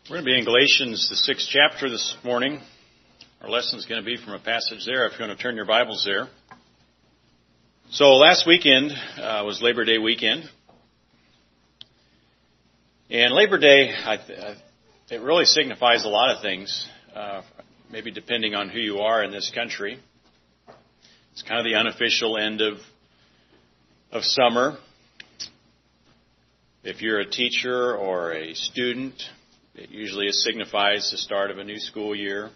We're going to be in Galatians, the 6th chapter this morning. Our lesson is going to be from a passage there, if you want to turn your Bibles there. So last weekend was Labor Day weekend. And Labor Day, it really signifies a lot of things, maybe depending on who you are in this country. It's kind of the unofficial end of summer. If you're a teacher or a student, it usually signifies the start of a new school year.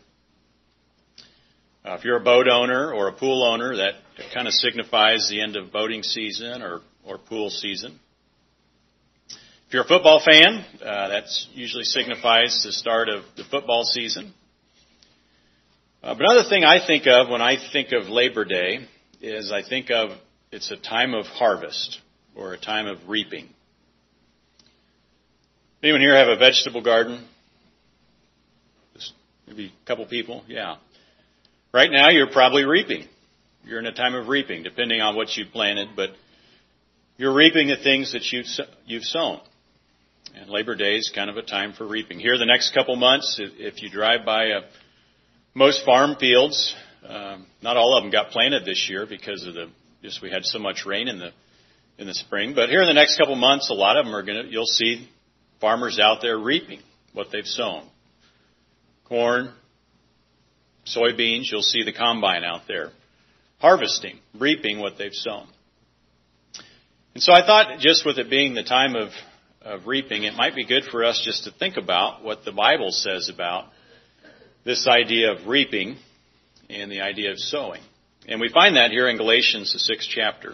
If you're a boat owner or a pool owner, that kind of signifies the end of boating season or pool season. If you're a football fan, that usually signifies the start of the football season. But another thing I think of when I think of Labor Day is I think of it's a time of harvest or a time of reaping. Anyone here have a vegetable garden? Just maybe a couple people? Yeah. Right now you're probably reaping. You're in a time of reaping, depending on what you've planted, but you're reaping the things that you've sown. And Labor Day is kind of a time for reaping. Here the next couple months, if you drive by most farm fields, not all of them got planted this year because of we had so much rain in the spring. But here in the next couple months, a lot of them you'll see farmers out there reaping what they've sown. Corn, soybeans, you'll see the combine out there harvesting, reaping what they've sown. And so I thought just with it being the time of reaping, it might be good for us just to think about what the Bible says about this idea of reaping and the idea of sowing. And we find that here in Galatians, the 6th chapter.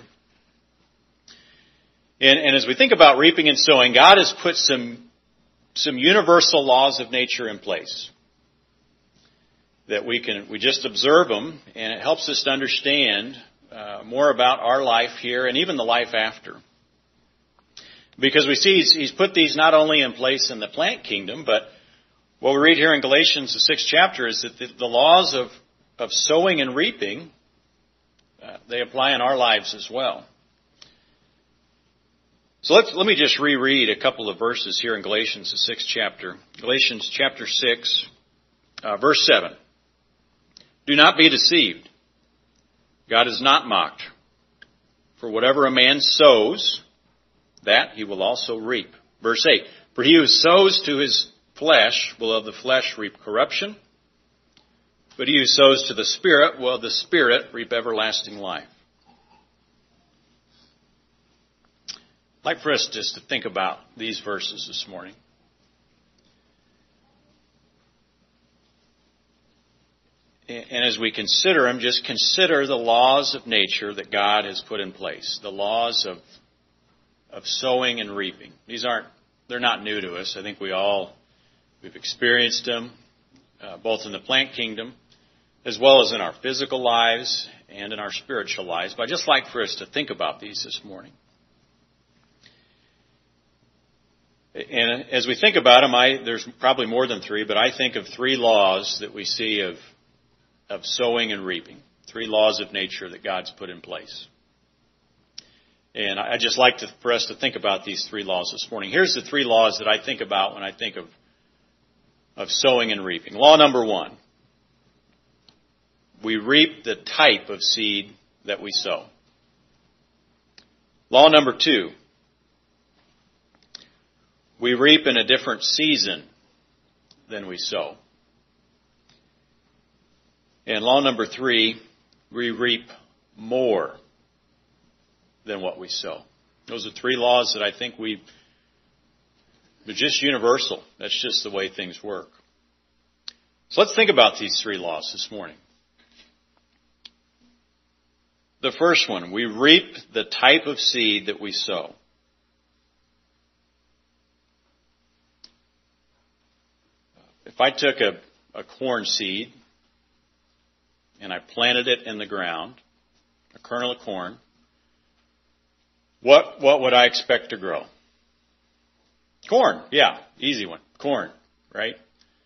And as we think about reaping and sowing, God has put some universal laws of nature in place that we just observe them, and it helps us to understand more about our life here and even the life after. Because we see He's put these not only in place in the plant kingdom, but what we read here in Galatians, the 6th chapter, is that the laws of sowing and reaping, they apply in our lives as well. So let me just reread a couple of verses here in Galatians, the 6th chapter. Galatians chapter 6, verse 7. Do not be deceived. God is not mocked. For whatever a man sows, that he will also reap. Verse 8. For he who sows to his flesh will of the flesh reap corruption, but he who sows to the Spirit will of the Spirit reap everlasting life. I'd like for us just to think about these verses this morning. And as we consider them, just consider the laws of nature that God has put in place. The laws of sowing and reaping. They're not new to us. I think we've experienced them, both in the plant kingdom, as well as in our physical lives and in our spiritual lives. But I'd just like for us to think about these this morning. And as we think about them, there's probably more than three, but I think of three laws that we see of sowing and reaping. Three laws of nature that God's put in place. And I'd just like for us to think about these three laws this morning. Here's the three laws that I think about when I think of sowing and reaping. Law number 1. We reap the type of seed that we sow. Law number 2. We reap in a different season than we sow. And law number 3, we reap more than what we sow. Those are three laws that I think they're just universal. That's just the way things work. So let's think about these three laws this morning. The first one, we reap the type of seed that we sow. If I took a corn seed and I planted it in the ground, a kernel of corn, what would I expect to grow? Corn, yeah, easy one. Corn, right?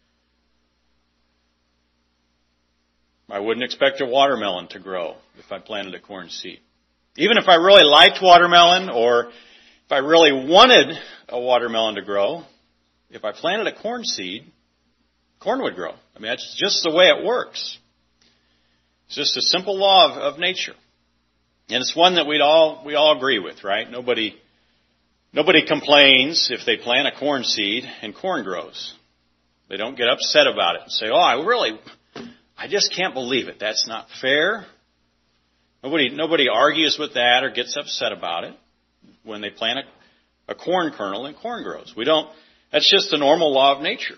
I wouldn't expect a watermelon to grow if I planted a corn seed. Even if I really liked watermelon or if I really wanted a watermelon to grow, if I planted a corn seed, corn would grow. I mean, that's just the way it works. It's just a simple law of nature. And it's one that we all agree with, right? Nobody complains if they plant a corn seed and corn grows. They don't get upset about it and say, oh, I just can't believe it. That's not fair. Nobody argues with that or gets upset about it when they plant a corn kernel and corn grows. That's just the normal law of nature.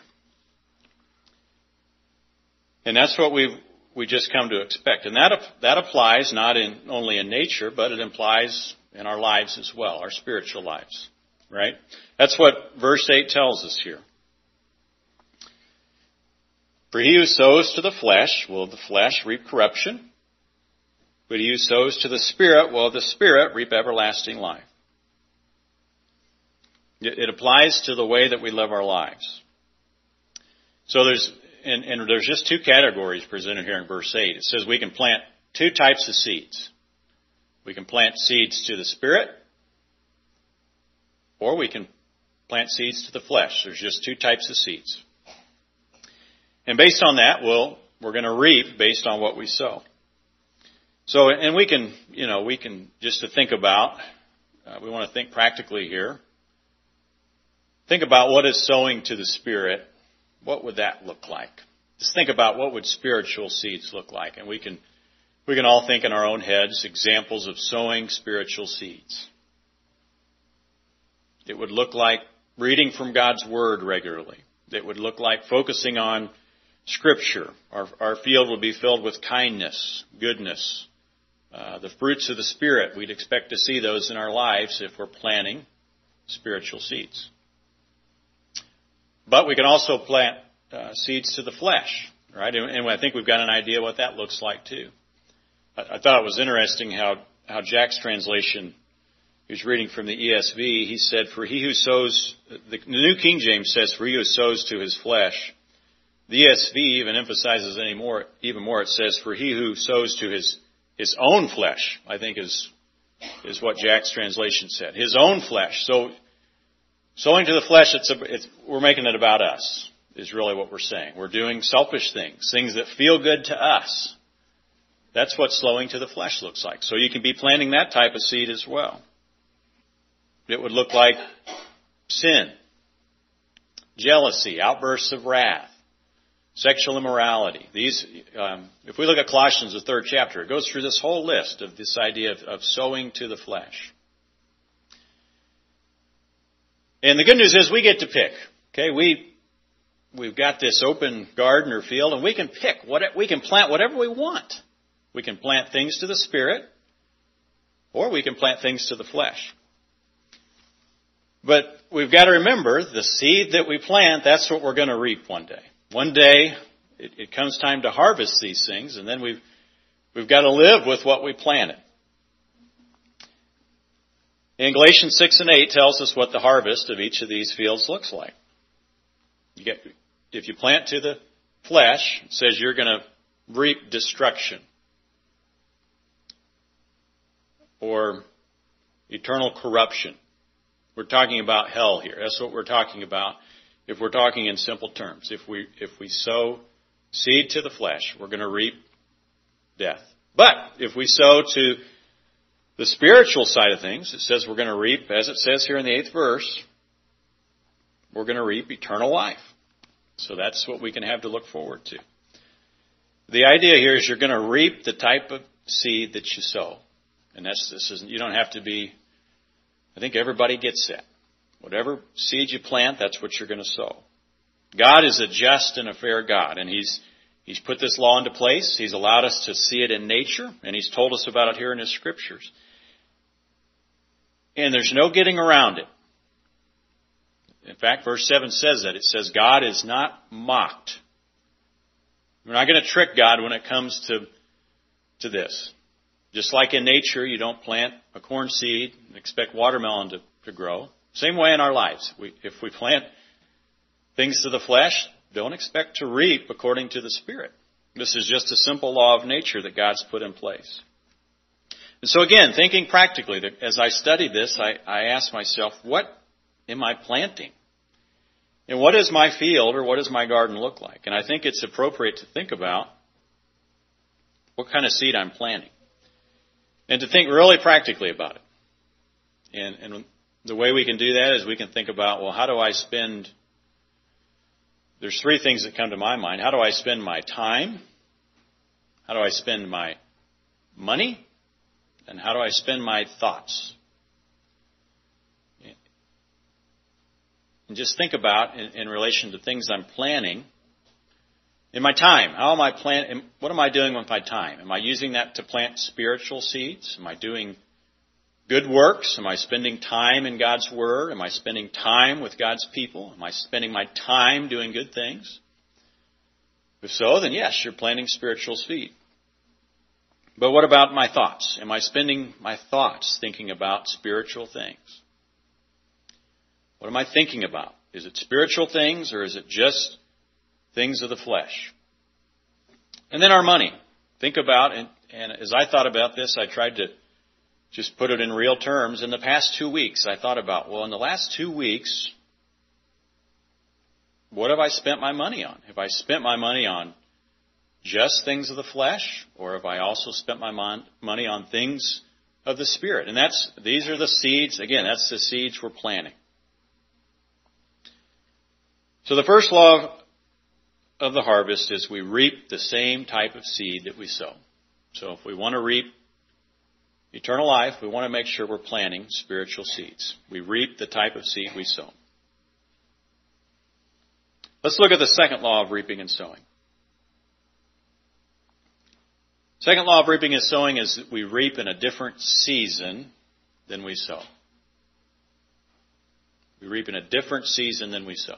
And that's what we just come to expect. And that applies not only in nature, but it applies in our lives as well, our spiritual lives. Right? That's what verse 8 tells us here. For he who sows to the flesh will of the flesh reap corruption, but he who sows to the Spirit will of the Spirit reap everlasting life. It applies to the way that we live our lives. So there's just two categories presented here in verse 8. It says we can plant two types of seeds. We can plant seeds to the Spirit, or we can plant seeds to the flesh. There's just two types of seeds. And based on that, we're going to reap based on what we sow. So, and we can just to think about, we want to think practically here. Think about what is sowing to the Spirit. What would that look like? Just think about what would spiritual seeds look like. And we can all think in our own heads examples of sowing spiritual seeds. It would look like reading from God's Word regularly. It would look like focusing on Scripture. Our field would be filled with kindness, goodness, the fruits of the Spirit. We'd expect to see those in our lives if we're planting spiritual seeds. But we can also plant seeds to the flesh, right? And I think we've got an idea what that looks like too. I thought it was interesting how Jack's translation, he was reading from the ESV, he said, for he who sows, the New King James says, for he who sows to his flesh. The ESV even emphasizes even more. It says, for he who sows to his own flesh, I think is what Jack's translation said. His own flesh. So, sowing to the flesh, we're making it about us, is really what we're saying. We're doing selfish things that feel good to us. That's what sowing to the flesh looks like. So you can be planting that type of seed as well. It would look like sin, jealousy, outbursts of wrath, sexual immorality. These, if we look at Colossians, the 3rd chapter, it goes through this whole list of this idea of sowing to the flesh. And the good news is we get to pick. Okay, we've got this open garden or field, and we can pick. We can plant whatever we want. We can plant things to the Spirit, or we can plant things to the flesh. But we've got to remember, the seed that we plant, that's what we're going to reap one day. One day, it comes time to harvest these things, and then we've got to live with what we planted. In Galatians 6 and 8 tells us what the harvest of each of these fields looks like. If you plant to the flesh, it says you're going to reap destruction or eternal corruption. We're talking about hell here. That's what we're talking about if we're talking in simple terms. If we sow seed to the flesh, we're going to reap death. But if we sow to the spiritual side of things, it says we're going to reap, as it says here in the 8th verse, we're going to reap eternal life. So that's what we can have to look forward to. The idea here is you're going to reap the type of seed that you sow. And you don't have to be, I think everybody gets that. Whatever seed you plant, that's what you're going to sow. God is a just and a fair God, and He's put this law into place. He's allowed us to see it in nature, and He's told us about it here in His Scriptures. And there's no getting around it. In fact, verse 7 says that. It says, God is not mocked. We're not going to trick God when it comes to this. Just like in nature, you don't plant a corn seed and expect watermelon to grow. Same way in our lives. If we plant things to the flesh, don't expect to reap according to the Spirit. This is just a simple law of nature that God's put in place. And so again, thinking practically, as I studied this, I asked myself, what am I planting? And what does my field or what does my garden look like? And I think it's appropriate to think about what kind of seed I'm planting. And to think really practically about it. And the way we can do that is we can think about, well, how do I spend... There's three things that come to my mind. How do I spend my time? How do I spend my money? And how do I spend my thoughts? And just think about, in relation to things I'm planning, in my time, what am I doing with my time? Am I using that to plant spiritual seeds? Am I doing good works? Am I spending time in God's Word? Am I spending time with God's people? Am I spending my time doing good things? If so, then yes, you're planting spiritual seed. But what about my thoughts? Am I spending my thoughts thinking about spiritual things? What am I thinking about? Is it spiritual things or is it just things of the flesh? And then our money. Think about, and as I thought about this, I tried to just put it in real terms. In the past 2 weeks, I thought about, well, in the last 2 weeks, what have I spent my money on? Have I spent my money on just things of the flesh, or have I also spent my money on things of the Spirit? And these are the seeds. Again, that's the seeds we're planting. So the first law of the harvest is we reap the same type of seed that we sow. So if we want to reap eternal life, we want to make sure we're planting spiritual seeds. We reap the type of seed we sow. Let's look at the second law of reaping and sowing. Second law of reaping and sowing is that we reap in a different season than we sow. We reap in a different season than we sow.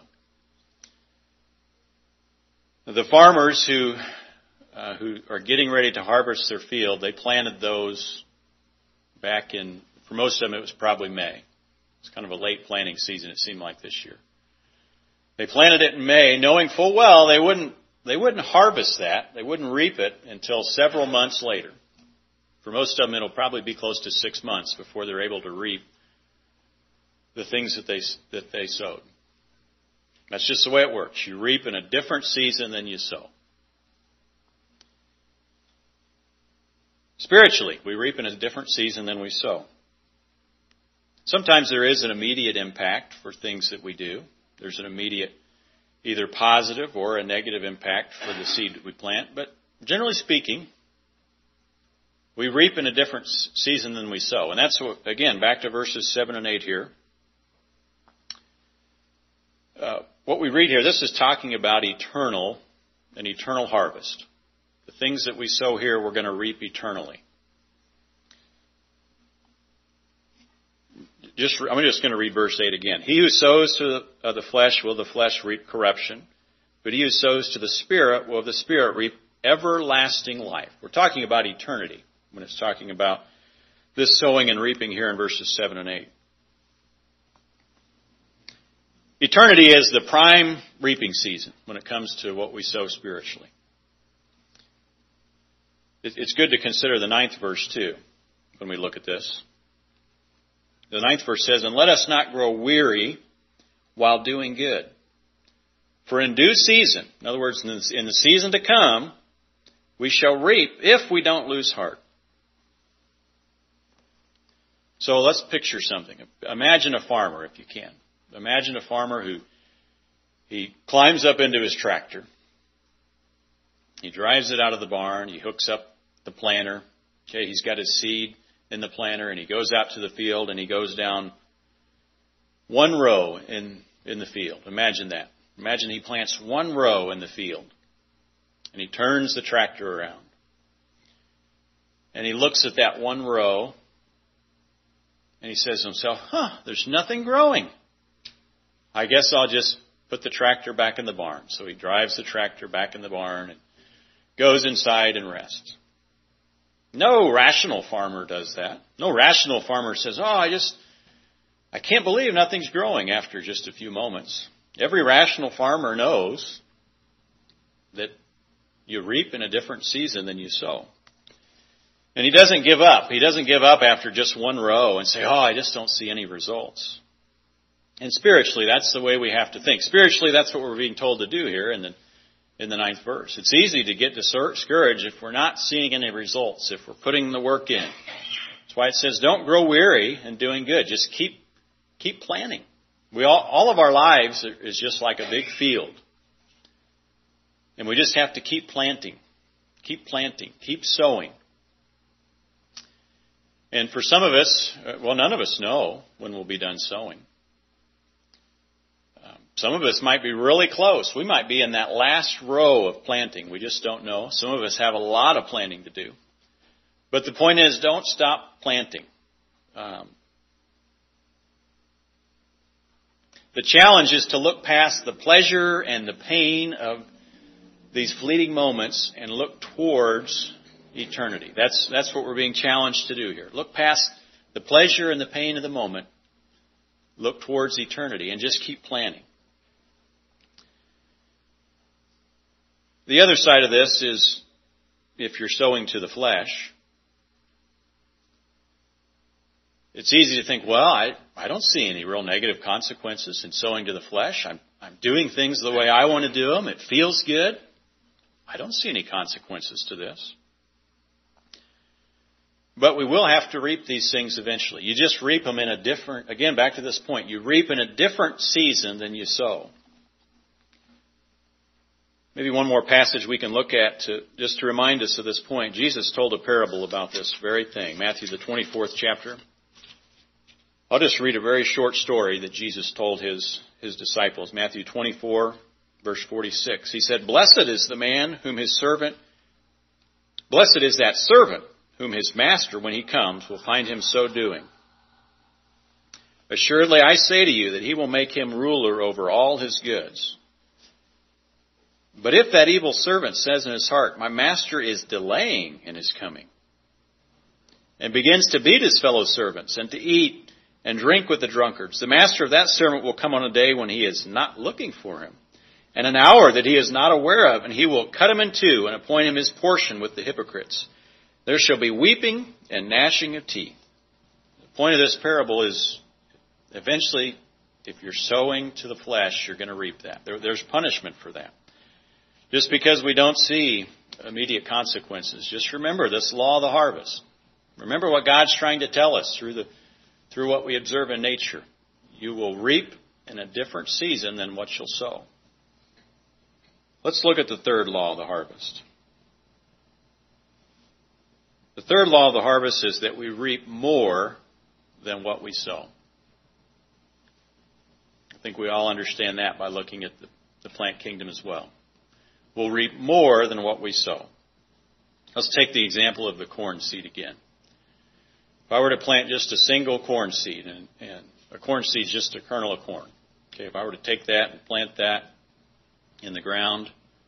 The farmers who are getting ready to harvest their field, they planted those back in, for most of them, it was probably May. It's kind of a late planting season, it seemed like this year. They planted it in May, knowing full well they wouldn't harvest that. They wouldn't reap it until several months later. For most of them, it'll probably be close to 6 months before they're able to reap the things that they sowed. That's just the way it works. You reap in a different season than you sow. Spiritually, we reap in a different season than we sow. Sometimes there is an immediate impact for things that we do. There's an immediate, either positive or a negative impact for the seed that we plant. But generally speaking, we reap in a different season than we sow. And that's, again, back to verses 7 and 8 here. What we read here, this is talking about an eternal harvest. The things that we sow here, we're going to reap eternally. I'm just going to read verse 8 again. He who sows to the flesh will the flesh reap corruption, but he who sows to the Spirit will the Spirit reap everlasting life. We're talking about eternity when it's talking about this sowing and reaping here in verses 7 and 8. Eternity is the prime reaping season when it comes to what we sow spiritually. It's good to consider the 9th verse too when we look at this. The 9th verse says, "And let us not grow weary while doing good. For in due season," in other words, in the season to come, "we shall reap if we don't lose heart." So let's picture something. Imagine a farmer, if you can. Imagine a farmer who he climbs up into his tractor. He drives it out of the barn. He hooks up the planter. Okay, he's got his seed in the planter, and he goes out to the field, and he goes down one row in the field. Imagine that. Imagine he plants one row in the field, and he turns the tractor around. And he looks at that one row, and he says to himself, there's nothing growing. I guess I'll just put the tractor back in the barn. So he drives the tractor back in the barn and goes inside and rests. No rational farmer does that. No rational farmer says, I can't believe nothing's growing after just a few moments. Every rational farmer knows that you reap in a different season than you sow. And he doesn't give up. He doesn't give up after just one row and say, I just don't see any results. And spiritually, that's the way we have to think. Spiritually, that's what we're being told to do here in the 9th verse. It's easy to get discouraged if we're not seeing any results, if we're putting the work in. That's why it says, don't grow weary in doing good. Just keep planting. All of our lives is just like a big field. And we just have to keep planting, keep sowing. And for some of us, none of us know when we'll be done sowing. Some of us might be really close. We might be in that last row of planting. We just don't know. Some of us have a lot of planting to do. But the point is, don't stop planting. The challenge is to look past the pleasure and the pain of these fleeting moments and look towards eternity. That's what we're being challenged to do here. Look past the pleasure and the pain of the moment. Look towards eternity and just keep planting. The other side of this is if you're sowing to the flesh, it's easy to think, well, I don't see any real negative consequences in sowing to the flesh. I'm doing things the way I want to do them. It feels good. I don't see any consequences to this. But we will have to reap these things eventually. You just reap them in a different, again, back to this point, you reap in a different season than you sow. Maybe one more passage we can look at just to remind us of this point. Jesus told a parable about this very thing. Matthew, the 24th chapter. I'll just read a very short story that Jesus told his disciples. Matthew 24, verse 46. He said, Blessed is that servant whom his master, when he comes, will find him so doing. Assuredly, I say to you that he will make him ruler over all his goods. But if that evil servant says in his heart, My master is delaying in his coming, and begins to beat his fellow servants, and to eat and drink with the drunkards, the master of that servant will come on a day when he is not looking for him, and an hour that he is not aware of, and he will cut him in two and appoint him his portion with the hypocrites. There shall be weeping and gnashing of teeth. The point of this parable is eventually, if you're sowing to the flesh, you're going to reap that. There's punishment for that. Just because we don't see immediate consequences, just remember this law of the harvest. Remember what God's trying to tell us through what we observe in nature. You will reap in a different season than what you'll sow. Let's look at the third law of the harvest. The third law of the harvest is that we reap more than what we sow. I think we all understand that by looking at the plant kingdom as well. We'll reap more than what we sow. Let's take the example of the corn seed again. If I were to plant just a single corn seed, and a corn seed is just a kernel of corn. Okay, if I were to take that and plant that in the ground,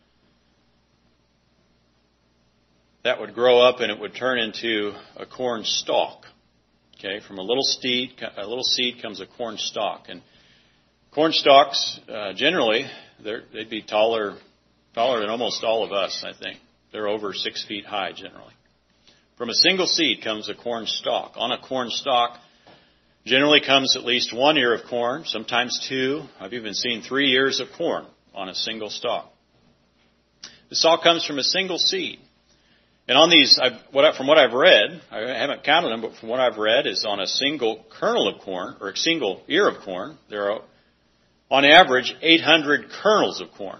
that would grow up and it would turn into a corn stalk. Okay, from a little seed comes a corn stalk, and corn stalks generally they'd be taller than almost all of us. I think they're over 6 feet high generally. From a single seed comes a corn stalk. On a corn stalk generally comes at least 1 ear of corn, sometimes 2. I've even seen 3 ears of corn on a single stalk. This all comes from a single seed. And on these, from what I've read, I haven't counted them, but from what I've read, is on a single kernel of corn, or a single ear of corn, there are, on average, 800 kernels of corn.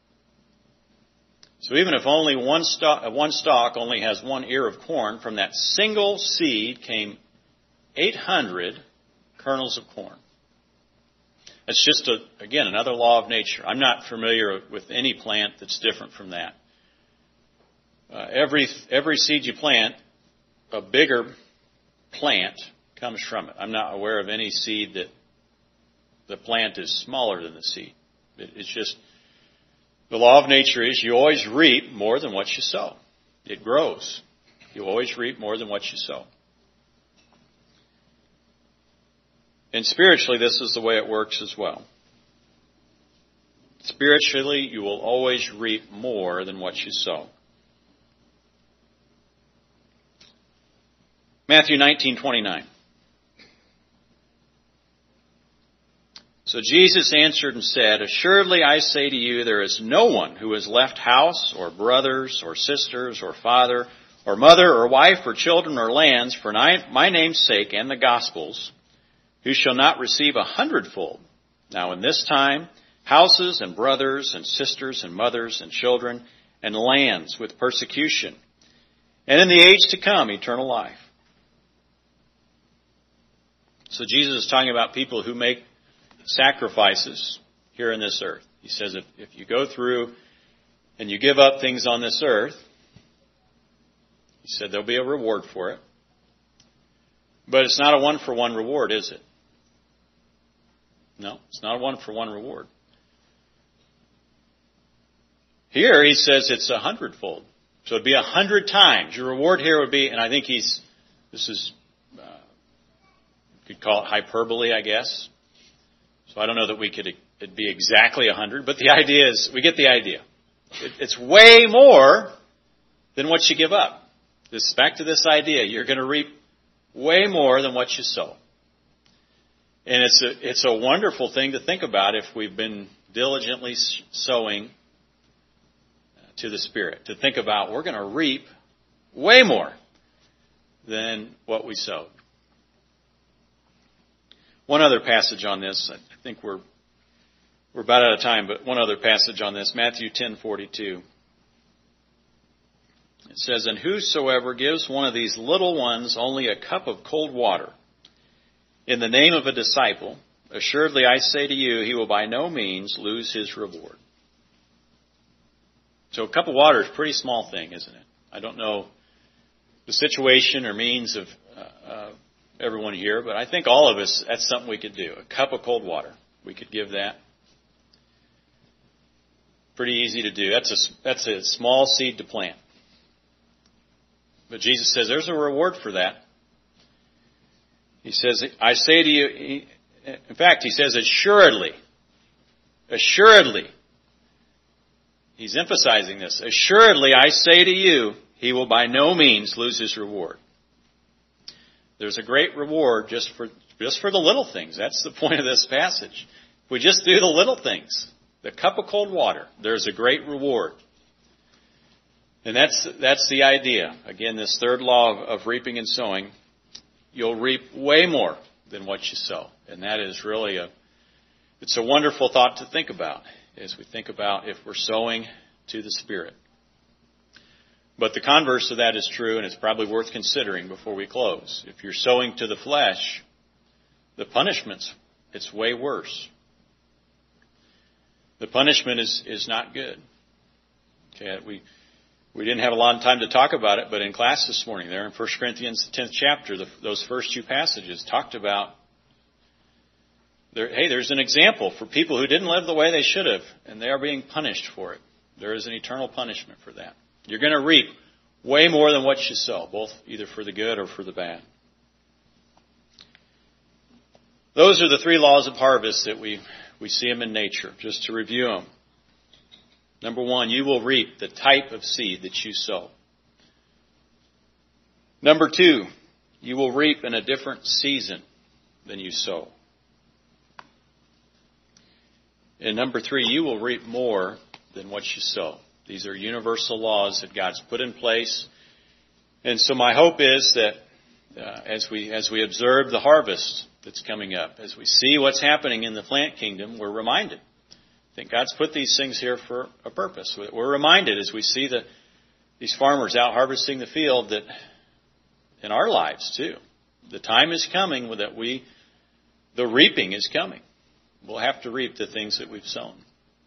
So even if only one stalk only has 1 ear of corn, from that single seed came 800 kernels of corn. It's just, again, another law of nature. I'm not familiar with any plant that's different from that. Every seed you plant, a bigger plant comes from it. I'm not aware of any seed that the plant is smaller than the seed. It's just, the law of nature is you always reap more than what you sow. It grows. You always reap more than what you sow. And spiritually, this is the way it works as well. Spiritually, you will always reap more than what you sow. Matthew 19:29. So Jesus answered and said, Assuredly I say to you, there is no one who has left house or brothers or sisters or father or mother or wife or children or lands for my name's sake and the gospel's, who shall not receive 100-fold. Now in this time, houses and brothers and sisters and mothers and children and lands with persecution, and in the age to come, eternal life. So Jesus is talking about people who make sacrifices here in this earth. He says if you go through and you give up things on this earth, he said there'll be a reward for it. But it's not a one-for-one reward, is it? No, it's not a one-for-one reward. Here he says it's 100-fold. So it'd be 100 times. Your reward here would be, and I think you could call it hyperbole, I guess. So I don't know that it'd be exactly 100, but the idea is, we get the idea. It's way more than what you give up. Back to this idea, you're going to reap way more than what you sow. And it's a wonderful thing to think about if we've been diligently sowing to the Spirit. To think about, we're going to reap way more than what we sowed. One other passage on this, I think we're about out of time, but one other passage on this, Matthew 10:42. It says, And whosoever gives one of these little ones only a cup of cold water in the name of a disciple, assuredly I say to you, he will by no means lose his reward. So a cup of water is a pretty small thing, isn't it? I don't know the situation or means of everyone here, but I think all of us, that's something we could do. A cup of cold water. We could give that. Pretty easy to do. That's a small seed to plant. But Jesus says there's a reward for that. He says, I say to you, in fact, he says, assuredly. He's emphasizing this. Assuredly, I say to you, he will by no means lose his reward. There's a great reward just for the little things. That's the point of this passage. If we just do the little things, the cup of cold water, there's a great reward. And that's the idea. Again, this third law of reaping and sowing, you'll reap way more than what you sow. And that is really it's a wonderful thought to think about as we think about if we're sowing to the Spirit. But the converse of that is true, and it's probably worth considering before we close. If you're sowing to the flesh, the punishment's it's way worse. The punishment is not good. Okay, we didn't have a lot of time to talk about it, but in class this morning, there in 1 Corinthians 10th chapter, those first two passages talked about, there's an example for people who didn't live the way they should have, and they are being punished for it. There is an eternal punishment for that. You're going to reap way more than what you sow, both either for the good or for the bad. Those are the three laws of harvest that we see them in nature. Just to review them. Number one, you will reap the type of seed that you sow. Number two, you will reap in a different season than you sow. And number three, you will reap more than what you sow. These are universal laws that God's put in place. And so my hope is that as we observe the harvest that's coming up, as we see what's happening in the plant kingdom, we're reminded. I think God's put these things here for a purpose. We're reminded as we see these farmers out harvesting the field that in our lives too, the time is coming that the reaping is coming. We'll have to reap the things that we've sown.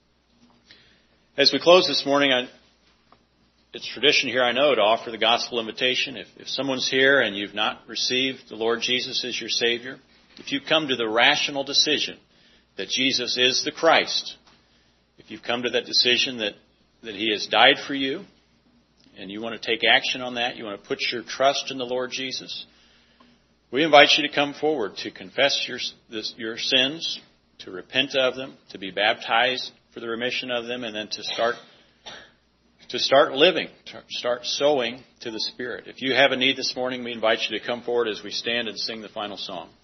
As we close this morning, it's tradition here, I know, to offer the gospel invitation. If someone's here and you've not received the Lord Jesus as your Savior, if you've come to the rational decision that Jesus is the Christ, if you've come to that decision that He has died for you, and you want to take action on that, you want to put your trust in the Lord Jesus, we invite you to come forward to confess your sins, to repent of them, to be baptized for the remission of them, and then to start living, to start sowing to the Spirit. If you have a need this morning, we invite you to come forward as we stand and sing the final song.